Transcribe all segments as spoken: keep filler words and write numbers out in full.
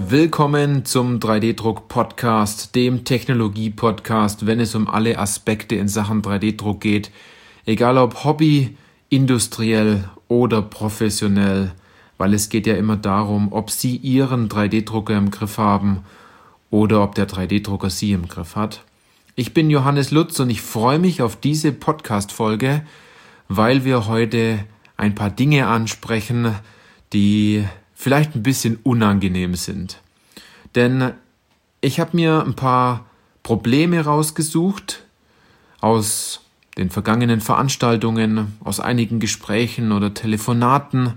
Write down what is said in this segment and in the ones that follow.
Willkommen zum drei D Druck Podcast, dem Technologie-Podcast, wenn es um alle Aspekte in Sachen drei D Druck geht. Egal ob Hobby, industriell oder professionell, weil es geht ja immer darum, ob Sie Ihren drei D Drucker im Griff haben oder ob der drei D Drucker Sie im Griff hat. Ich bin Johannes Lutz und ich freue mich auf diese Podcast-Folge, weil wir heute ein paar Dinge ansprechen, die vielleicht ein bisschen unangenehm sind. Denn ich habe mir ein paar Probleme rausgesucht aus den vergangenen Veranstaltungen, aus einigen Gesprächen oder Telefonaten,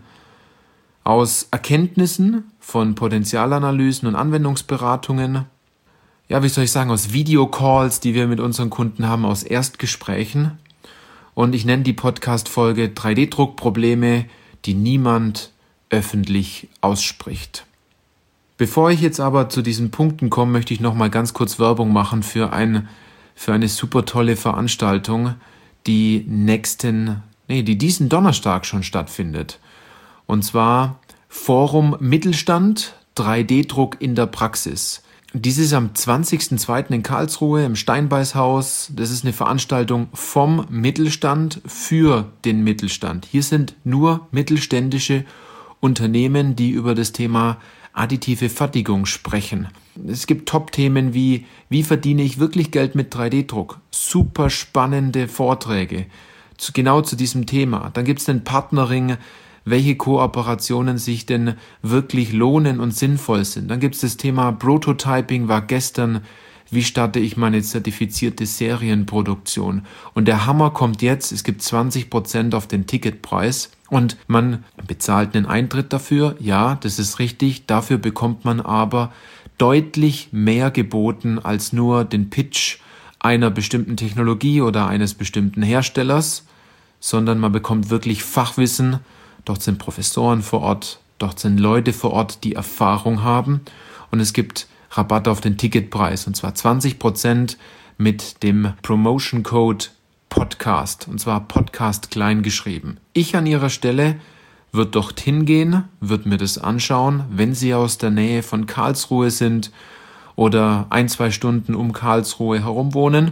aus Erkenntnissen von Potenzialanalysen und Anwendungsberatungen, ja, wie soll ich sagen, aus Videocalls, die wir mit unseren Kunden haben, aus Erstgesprächen. Und ich nenne die Podcast-Folge drei D Druck-Probleme, die niemand öffentlich ausspricht. Bevor ich jetzt aber zu diesen Punkten komme, möchte ich noch mal ganz kurz Werbung machen für, ein, für eine super tolle Veranstaltung, die nächsten, nee, die diesen Donnerstag schon stattfindet. Und zwar Forum Mittelstand drei D Druck in der Praxis. Dies ist am zwanzigsten zweiten in Karlsruhe im Steinbeißhaus. Das ist eine Veranstaltung vom Mittelstand für den Mittelstand. Hier sind nur mittelständische Unternehmen, die über das Thema additive Fertigung sprechen. Es gibt Top-Themen wie, wie verdiene ich wirklich Geld mit drei D Druck? Super spannende Vorträge zu, genau zu diesem Thema. Dann gibt es den Partnering, welche Kooperationen sich denn wirklich lohnen und sinnvoll sind. Dann gibt es das Thema Prototyping, war gestern, wie starte ich meine zertifizierte Serienproduktion? Und der Hammer kommt jetzt, es gibt zwanzig Prozent auf den Ticketpreis und man bezahlt einen Eintritt dafür. Ja, das ist richtig. Dafür bekommt man aber deutlich mehr geboten als nur den Pitch einer bestimmten Technologie oder eines bestimmten Herstellers, sondern man bekommt wirklich Fachwissen. Dort sind Professoren vor Ort, dort sind Leute vor Ort, die Erfahrung haben und es gibt Rabatt auf den Ticketpreis und zwar zwanzig Prozent mit dem Promotion Code Podcast und zwar Podcast klein geschrieben. Ich an Ihrer Stelle würde dorthin gehen, würde mir das anschauen, wenn Sie aus der Nähe von Karlsruhe sind oder ein, zwei Stunden um Karlsruhe herum wohnen.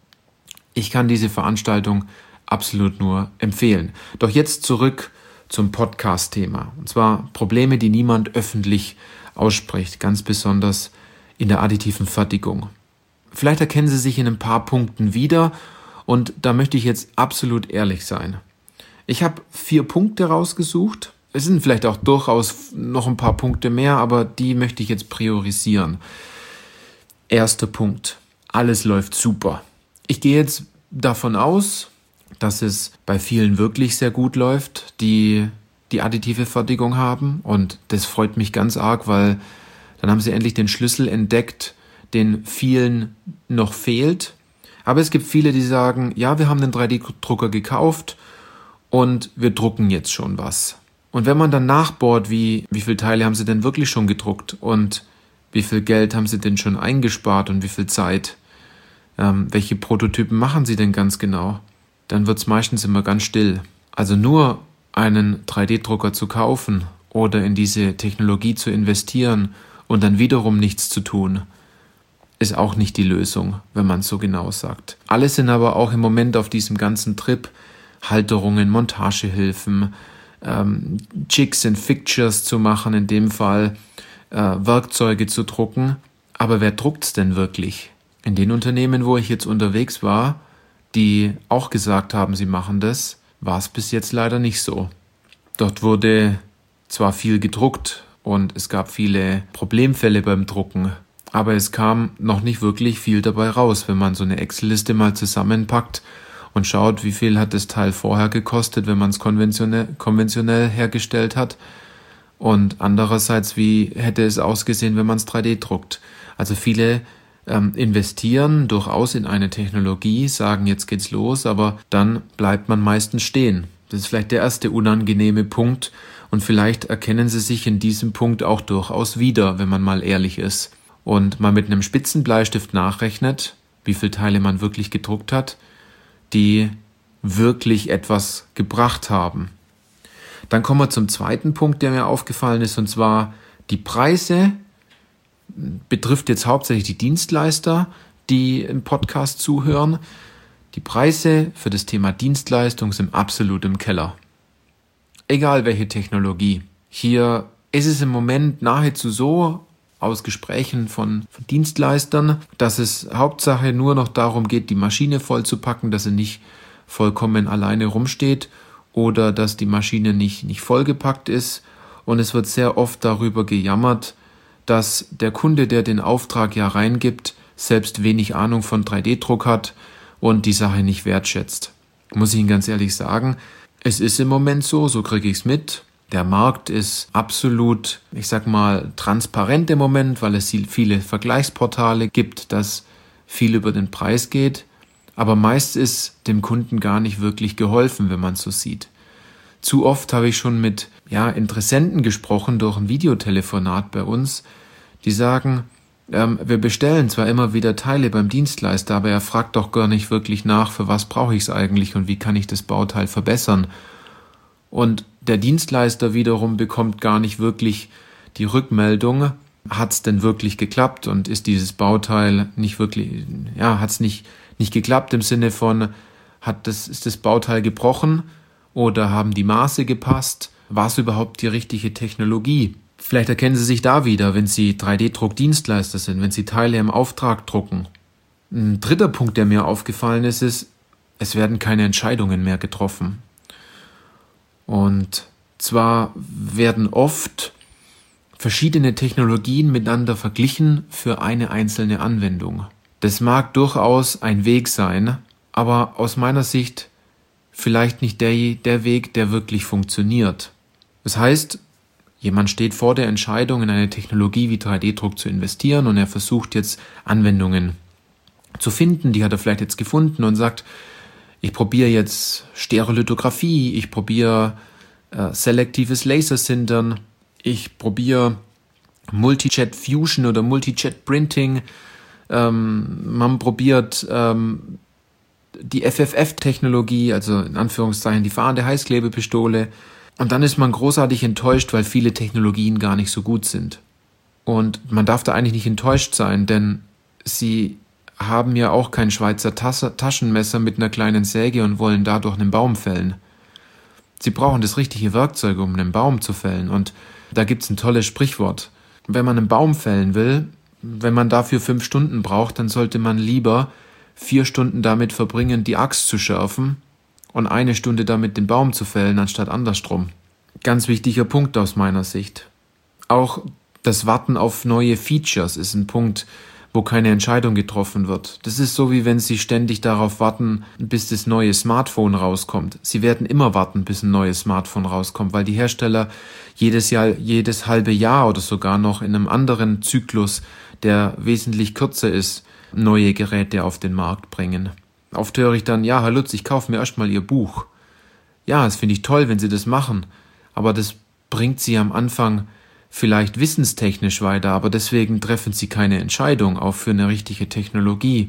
Ich kann diese Veranstaltung absolut nur empfehlen. Doch jetzt zurück zum Podcast-Thema und zwar Probleme, die niemand öffentlich ausspricht, ganz besonders in der additiven Fertigung. Vielleicht erkennen Sie sich in ein paar Punkten wieder und da möchte ich jetzt absolut ehrlich sein. Ich habe vier Punkte rausgesucht. Es sind vielleicht auch durchaus noch ein paar Punkte mehr, aber die möchte ich jetzt priorisieren. Erster Punkt. Alles läuft super. Ich gehe jetzt davon aus, dass es bei vielen wirklich sehr gut läuft, die die additive Fertigung haben und das freut mich ganz arg, weil dann haben sie endlich den Schlüssel entdeckt, den vielen noch fehlt. Aber es gibt viele, die sagen, ja, wir haben den drei D Drucker gekauft und wir drucken jetzt schon was. Und wenn man dann nachbohrt, wie, wie viele Teile haben sie denn wirklich schon gedruckt und wie viel Geld haben sie denn schon eingespart und wie viel Zeit, ähm, welche Prototypen machen sie denn ganz genau, dann wird es meistens immer ganz still. Also nur einen drei D Drucker zu kaufen oder in diese Technologie zu investieren und dann wiederum nichts zu tun, ist auch nicht die Lösung, wenn man es so genau sagt. Alle sind aber auch im Moment auf diesem ganzen Trip, Halterungen, Montagehilfen, ähm, Jigs and Fixtures zu machen, in dem Fall äh, Werkzeuge zu drucken. Aber wer druckt's denn wirklich? In den Unternehmen, wo ich jetzt unterwegs war, die auch gesagt haben, sie machen das, war es bis jetzt leider nicht so. Dort wurde zwar viel gedruckt und es gab viele Problemfälle beim Drucken, aber es kam noch nicht wirklich viel dabei raus, wenn man so eine Excel-Liste mal zusammenpackt und schaut, wie viel hat das Teil vorher gekostet, wenn man es konventionell, konventionell hergestellt hat und andererseits, wie hätte es ausgesehen, wenn man es drei D druckt. Also viele ähm, investieren durchaus in eine Technologie, sagen, jetzt geht's los, aber dann bleibt man meistens stehen. Das ist vielleicht der erste unangenehme Punkt und vielleicht erkennen Sie sich in diesem Punkt auch durchaus wieder, wenn man mal ehrlich ist und mal mit einem Spitzenbleistift nachrechnet, wie viele Teile man wirklich gedruckt hat, die wirklich etwas gebracht haben. Dann kommen wir zum zweiten Punkt, der mir aufgefallen ist, und zwar die Preise betrifft jetzt hauptsächlich die Dienstleister, die im Podcast zuhören. Die Preise für das Thema Dienstleistung sind absolut im Keller. Egal welche Technologie. Hier ist es im Moment nahezu so, aus Gesprächen von, von Dienstleistern, dass es Hauptsache nur noch darum geht, die Maschine vollzupacken, dass sie nicht vollkommen alleine rumsteht oder dass die Maschine nicht, nicht vollgepackt ist. Und es wird sehr oft darüber gejammert, dass der Kunde, der den Auftrag ja reingibt, selbst wenig Ahnung von drei D Druck hat und die Sache nicht wertschätzt. Muss ich Ihnen ganz ehrlich sagen, es ist im Moment so, so kriege ich es mit. Der Markt ist absolut, ich sag mal, transparent im Moment, weil es viele Vergleichsportale gibt, dass viel über den Preis geht. Aber meist ist dem Kunden gar nicht wirklich geholfen, wenn man es so sieht. Zu oft habe ich schon mit ja, Interessenten gesprochen durch ein Videotelefonat bei uns, die sagen, ähm, wir bestellen zwar immer wieder Teile beim Dienstleister, aber er fragt doch gar nicht wirklich nach, für was brauche ich es eigentlich und wie kann ich das Bauteil verbessern. Und der Dienstleister wiederum bekommt gar nicht wirklich die Rückmeldung, hat es denn wirklich geklappt und ist dieses Bauteil nicht wirklich, ja, hat es nicht, nicht geklappt im Sinne von, hat das, ist das Bauteil gebrochen oder haben die Maße gepasst? War es überhaupt die richtige Technologie? Vielleicht erkennen Sie sich da wieder, wenn Sie drei D Druck-Dienstleister sind, wenn Sie Teile im Auftrag drucken. Ein dritter Punkt, der mir aufgefallen ist, ist, es werden keine Entscheidungen mehr getroffen. Und zwar werden oft verschiedene Technologien miteinander verglichen für eine einzelne Anwendung. Das mag durchaus ein Weg sein, aber aus meiner Sicht vielleicht nicht der, der Weg, der wirklich funktioniert. Das heißt, jemand steht vor der Entscheidung, in eine Technologie wie drei D Druck zu investieren und er versucht jetzt Anwendungen zu finden, die hat er vielleicht jetzt gefunden und sagt, ich probiere jetzt Stereolithografie, ich probiere äh, selektives Lasersintern, ich probiere Multi-Jet Fusion oder Multi-Jet Printing, ähm, man probiert ähm, die F F F-Technologie, also in Anführungszeichen die fahrende Heißklebepistole. Und dann ist man großartig enttäuscht, weil viele Technologien gar nicht so gut sind. Und man darf da eigentlich nicht enttäuscht sein, denn sie haben ja auch kein Schweizer Taschenmesser mit einer kleinen Säge und wollen dadurch einen Baum fällen. Sie brauchen das richtige Werkzeug, um einen Baum zu fällen. Und da gibt's ein tolles Sprichwort. Wenn man einen Baum fällen will, wenn man dafür fünf Stunden braucht, dann sollte man lieber vier Stunden damit verbringen, die Axt zu schärfen und eine Stunde damit den Baum zu fällen, anstatt andersrum. Ganz wichtiger Punkt aus meiner Sicht. Auch das Warten auf neue Features ist ein Punkt, wo keine Entscheidung getroffen wird. Das ist so, wie wenn Sie ständig darauf warten, bis das neue Smartphone rauskommt. Sie werden immer warten, bis ein neues Smartphone rauskommt, weil die Hersteller jedes Jahr, jedes halbe Jahr oder sogar noch in einem anderen Zyklus, der wesentlich kürzer ist, neue Geräte auf den Markt bringen. Oft höre ich dann, ja, Herr Lutz, ich kaufe mir erstmal Ihr Buch. Ja, das finde ich toll, wenn Sie das machen, aber das bringt Sie am Anfang vielleicht wissenstechnisch weiter, aber deswegen treffen Sie keine Entscheidung auch für eine richtige Technologie.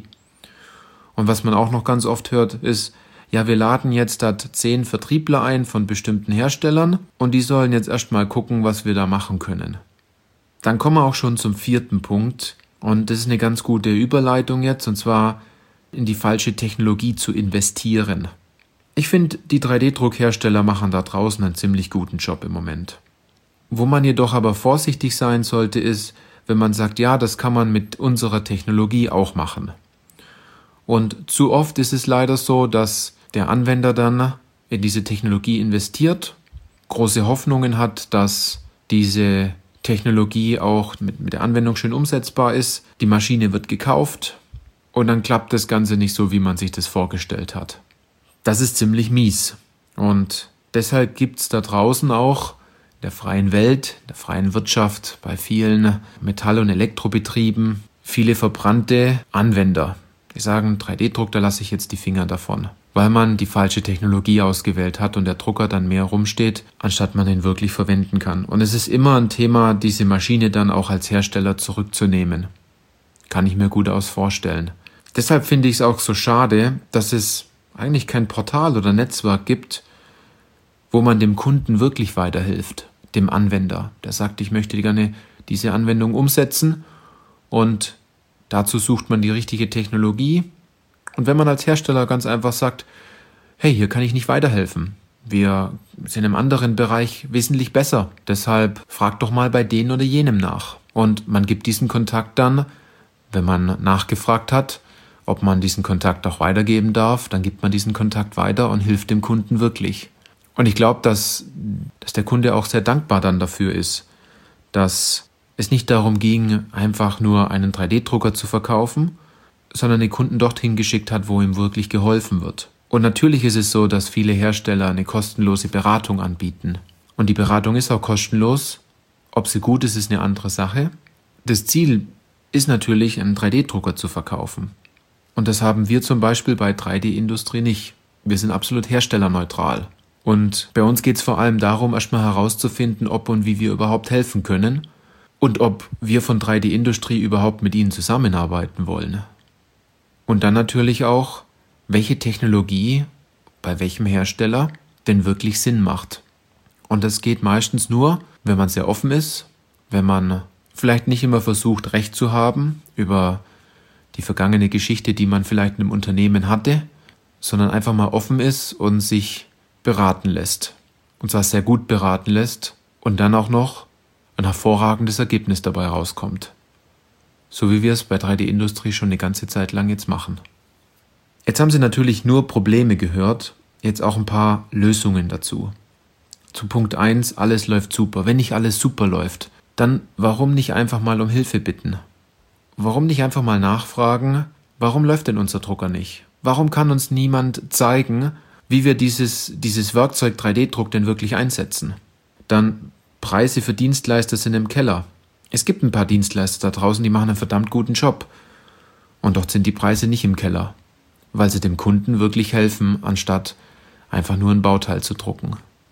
Und was man auch noch ganz oft hört, ist, ja, wir laden jetzt da zehn Vertriebler ein von bestimmten Herstellern und die sollen jetzt erstmal gucken, was wir da machen können. Dann kommen wir auch schon zum vierten Punkt und das ist eine ganz gute Überleitung jetzt, und zwar in die falsche Technologie zu investieren. Ich finde, die drei D Druckhersteller machen da draußen einen ziemlich guten Job im Moment. Wo man jedoch aber vorsichtig sein sollte, ist, wenn man sagt, ja, das kann man mit unserer Technologie auch machen. Und zu oft ist es leider so, dass der Anwender dann in diese Technologie investiert, große Hoffnungen hat, dass diese Technologie auch mit, mit der Anwendung schön umsetzbar ist, die Maschine wird gekauft und dann klappt das Ganze nicht so, wie man sich das vorgestellt hat. Das ist ziemlich mies. Und deshalb gibt es da draußen auch in der freien Welt, in der freien Wirtschaft, bei vielen Metall- und Elektrobetrieben viele verbrannte Anwender. Die sagen, drei D Druck, da lasse ich jetzt die Finger davon, weil man die falsche Technologie ausgewählt hat und der Drucker dann mehr rumsteht, anstatt man ihn wirklich verwenden kann. Und es ist immer ein Thema, diese Maschine dann auch als Hersteller zurückzunehmen. Kann ich mir gut aus vorstellen. Deshalb finde ich es auch so schade, dass es eigentlich kein Portal oder Netzwerk gibt, wo man dem Kunden wirklich weiterhilft, dem Anwender, der sagt, ich möchte gerne diese Anwendung umsetzen und dazu sucht man die richtige Technologie. Und wenn man als Hersteller ganz einfach sagt, hey, hier kann ich nicht weiterhelfen, wir sind im anderen Bereich wesentlich besser, deshalb fragt doch mal bei denen oder jenem nach. Und man gibt diesen Kontakt dann, wenn man nachgefragt hat, ob man diesen Kontakt auch weitergeben darf, dann gibt man diesen Kontakt weiter und hilft dem Kunden wirklich. Und ich glaube, dass, dass der Kunde auch sehr dankbar dann dafür ist, dass es nicht darum ging, einfach nur einen drei D Drucker zu verkaufen, sondern den Kunden dorthin geschickt hat, wo ihm wirklich geholfen wird. Und natürlich ist es so, dass viele Hersteller eine kostenlose Beratung anbieten. Und die Beratung ist auch kostenlos. Ob sie gut ist, ist eine andere Sache. Das Ziel ist natürlich, einen drei D Drucker zu verkaufen. Und das haben wir zum Beispiel bei drei D Industrie nicht. Wir sind absolut herstellerneutral. Und bei uns geht es vor allem darum, erstmal herauszufinden, ob und wie wir überhaupt helfen können und ob wir von drei D Industrie überhaupt mit ihnen zusammenarbeiten wollen. Und dann natürlich auch, welche Technologie bei welchem Hersteller denn wirklich Sinn macht. Und das geht meistens nur, wenn man sehr offen ist, wenn man vielleicht nicht immer versucht, Recht zu haben über die vergangene Geschichte, die man vielleicht in einem Unternehmen hatte, sondern einfach mal offen ist und sich beraten lässt. Und zwar sehr gut beraten lässt und dann auch noch ein hervorragendes Ergebnis dabei rauskommt. So wie wir es bei drei D Industrie schon eine ganze Zeit lang jetzt machen. Jetzt haben Sie natürlich nur Probleme gehört, jetzt auch ein paar Lösungen dazu. Zu Punkt eins, alles läuft super. Wenn nicht alles super läuft, dann warum nicht einfach mal um Hilfe bitten? Warum nicht einfach mal nachfragen, warum läuft denn unser Drucker nicht? Warum kann uns niemand zeigen, wie wir dieses, dieses Werkzeug drei D Druck denn wirklich einsetzen? Dann Preise für Dienstleister sind im Keller. Es gibt ein paar Dienstleister da draußen, die machen einen verdammt guten Job. Und dort sind die Preise nicht im Keller, weil sie dem Kunden wirklich helfen, anstatt einfach nur ein Bauteil zu drucken.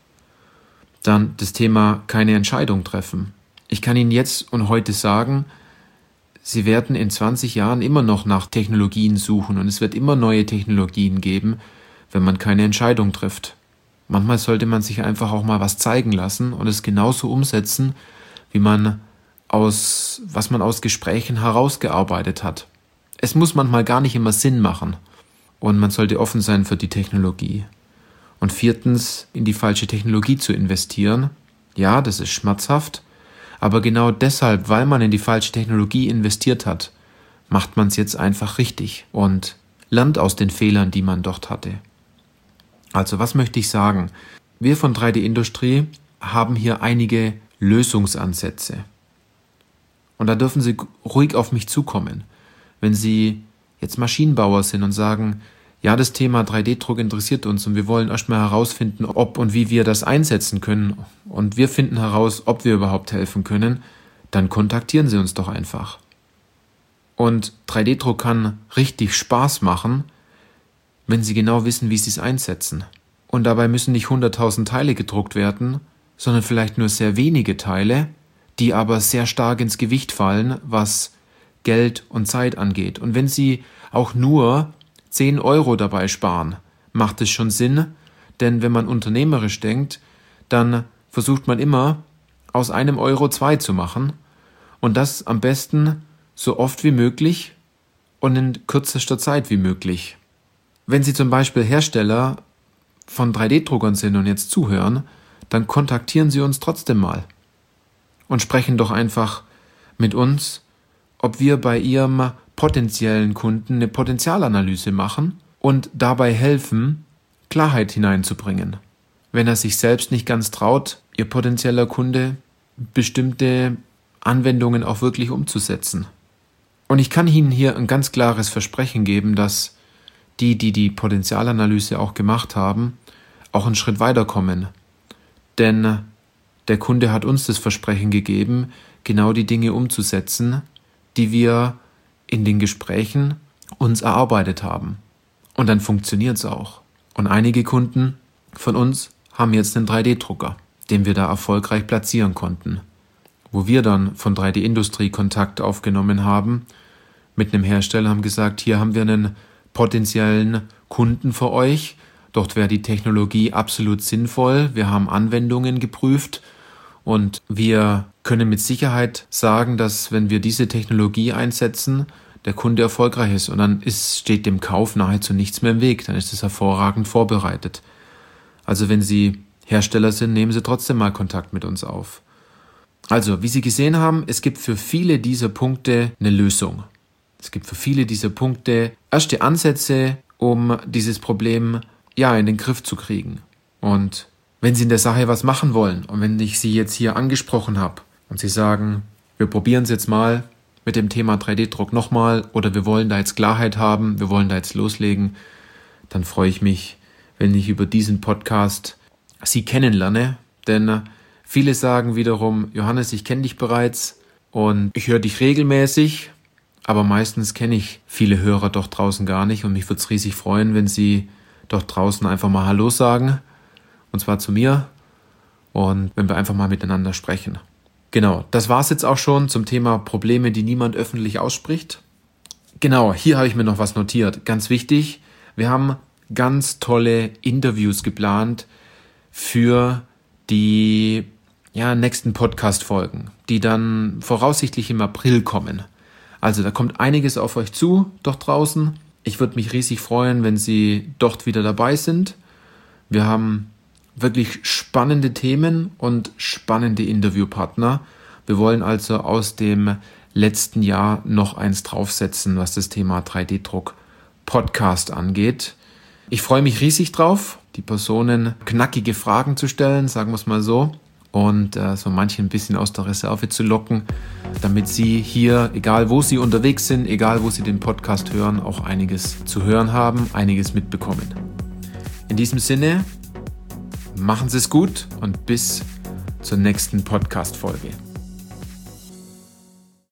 Dann das Thema keine Entscheidung treffen. Ich kann Ihnen jetzt und heute sagen, Sie werden in zwanzig Jahren immer noch nach Technologien suchen und es wird immer neue Technologien geben, wenn man keine Entscheidung trifft. Manchmal sollte man sich einfach auch mal was zeigen lassen und es genauso umsetzen, wie man aus, was man aus Gesprächen herausgearbeitet hat. Es muss manchmal gar nicht immer Sinn machen und man sollte offen sein für die Technologie. Und viertens, in die falsche Technologie zu investieren. Ja, das ist schmerzhaft, aber genau deshalb, weil man in die falsche Technologie investiert hat, macht man es jetzt einfach richtig und lernt aus den Fehlern, die man dort hatte. Also was möchte ich sagen? Wir von drei D Industrie haben hier einige Lösungsansätze. Und da dürfen Sie ruhig auf mich zukommen. Wenn Sie jetzt Maschinenbauer sind und sagen, ja, das Thema drei D Druck interessiert uns und wir wollen erstmal herausfinden, ob und wie wir das einsetzen können und wir finden heraus, ob wir überhaupt helfen können, dann kontaktieren Sie uns doch einfach. Und drei D Druck kann richtig Spaß machen, wenn Sie genau wissen, wie Sie es einsetzen. Und dabei müssen nicht hunderttausend Teile gedruckt werden, sondern vielleicht nur sehr wenige Teile, die aber sehr stark ins Gewicht fallen, was Geld und Zeit angeht. Und wenn Sie auch nur zehn Euro dabei sparen, macht es schon Sinn, denn wenn man unternehmerisch denkt, dann versucht man immer, aus einem Euro zwei zu machen und das am besten so oft wie möglich und in kürzester Zeit wie möglich. Wenn Sie zum Beispiel Hersteller von drei D Druckern sind und jetzt zuhören, dann kontaktieren Sie uns trotzdem mal und sprechen doch einfach mit uns, ob wir bei Ihrem potenziellen Kunden eine Potenzialanalyse machen und dabei helfen, Klarheit hineinzubringen. Wenn er sich selbst nicht ganz traut, Ihr potenzieller Kunde bestimmte Anwendungen auch wirklich umzusetzen. Und ich kann Ihnen hier ein ganz klares Versprechen geben, dass die, die die Potenzialanalyse auch gemacht haben, auch einen Schritt weiterkommen. Denn der Kunde hat uns das Versprechen gegeben, genau die Dinge umzusetzen, die wir in den Gesprächen uns erarbeitet haben. Und dann funktioniert es auch. Und einige Kunden von uns haben jetzt einen drei D Drucker, den wir da erfolgreich platzieren konnten. Wo wir dann von drei D Industrie Kontakt aufgenommen haben, mit einem Hersteller haben gesagt, hier haben wir einen potenziellen Kunden für euch. Dort wäre die Technologie absolut sinnvoll. Wir haben Anwendungen geprüft Und wir können mit Sicherheit sagen, dass wenn wir diese Technologie einsetzen, der Kunde erfolgreich ist. Und dann ist, steht dem Kauf nahezu nichts mehr im Weg. Dann ist es hervorragend vorbereitet. Also wenn Sie Hersteller sind, nehmen Sie trotzdem mal Kontakt mit uns auf. Also, wie Sie gesehen haben, es gibt für viele dieser Punkte eine Lösung. Es gibt für viele dieser Punkte erste Ansätze, um dieses Problem ja in den Griff zu kriegen. Und wenn Sie in der Sache was machen wollen und wenn ich Sie jetzt hier angesprochen habe und Sie sagen, wir probieren es jetzt mal mit dem Thema drei D Druck nochmal oder wir wollen da jetzt Klarheit haben, wir wollen da jetzt loslegen, dann freue ich mich, wenn ich über diesen Podcast Sie kennenlerne. Denn viele sagen wiederum, Johannes, ich kenne dich bereits und ich höre dich regelmäßig, aber meistens kenne ich viele Hörer doch draußen gar nicht und mich würde es riesig freuen, wenn Sie doch draußen einfach mal Hallo sagen, und zwar zu mir, und wenn wir einfach mal miteinander sprechen. Genau, das war's jetzt auch schon zum Thema Probleme, die niemand öffentlich ausspricht. Genau, hier habe ich mir noch was notiert. Ganz wichtig, wir haben ganz tolle Interviews geplant für die ja, nächsten Podcast-Folgen, die dann voraussichtlich im April kommen. Also da kommt einiges auf euch zu, dort draußen. Ich würde mich riesig freuen, wenn Sie dort wieder dabei sind. Wir haben wirklich spannende Themen und spannende Interviewpartner. Wir wollen also aus dem letzten Jahr noch eins draufsetzen, was das Thema drei D Druck Podcast angeht. Ich freue mich riesig drauf, die Personen knackige Fragen zu stellen, sagen wir es mal so, und äh, so manche ein bisschen aus der Reserve zu locken, damit Sie hier, egal wo Sie unterwegs sind, egal wo Sie den Podcast hören, auch einiges zu hören haben, einiges mitbekommen. In diesem Sinne, machen Sie es gut und bis zur nächsten Podcast-Folge.